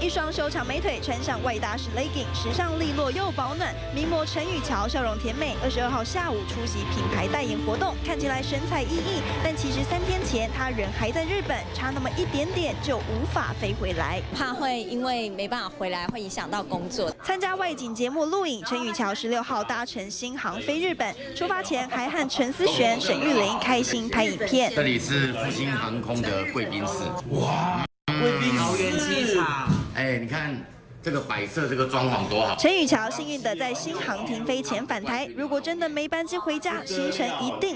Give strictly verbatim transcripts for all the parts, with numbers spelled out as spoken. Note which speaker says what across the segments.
Speaker 1: 一双修长美腿，穿上外搭式 legging， 时尚利落又保暖。名模陈雨乔笑容甜美，二十二号下午出席品牌代言活动，看起来神采奕奕，但其实三天前她人还在日本，差那么一点点就无法飞回来，
Speaker 2: 怕会因为没办法回来，会影响到工作。
Speaker 1: 参加外景节目录影，陈雨乔十六号搭乘新航飞日本，出发前还和陈思璇、沈玉琳开心拍影片。
Speaker 3: 这里是复兴航空的贵宾室，
Speaker 4: 哇，贵宾
Speaker 5: 桃园机场。
Speaker 3: 哎，你看。 这个摆设，这个装潢多好！
Speaker 1: 陈雨乔幸运的在新航停飞前返台，如果真的没班机回家，行程一定。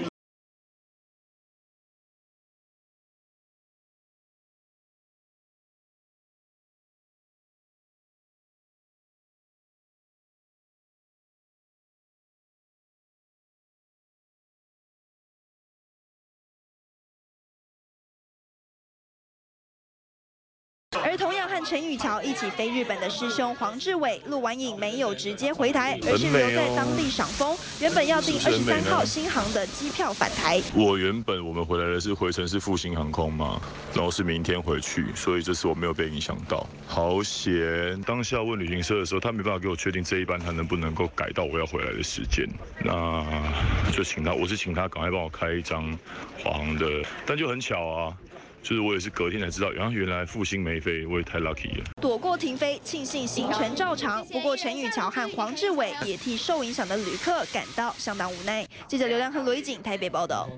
Speaker 1: 而同样和陈雨乔一起飞日本的师兄黄志伟，录完影没有直接回台，而是留在当地赏枫。原本要订二十三号新航的机票返台。
Speaker 4: 我原本我们回来的是回程是复兴航空嘛，然后是明天回去，所以这次我没有被影响到。好险！当下问旅行社的时候，他没办法给我确定这一班他能不能够改到我要回来的时间，那就请他，我是请他赶快帮我开一张华航的，但就很巧啊。 就是我也是隔天才知道，然后原来复兴没飞，我也太 lucky 了。
Speaker 1: 躲过停飞，庆幸行程照常。不过陈雨乔和黄志伟也替受影响的旅客感到相当无奈。记者刘亮和罗一景台北报道。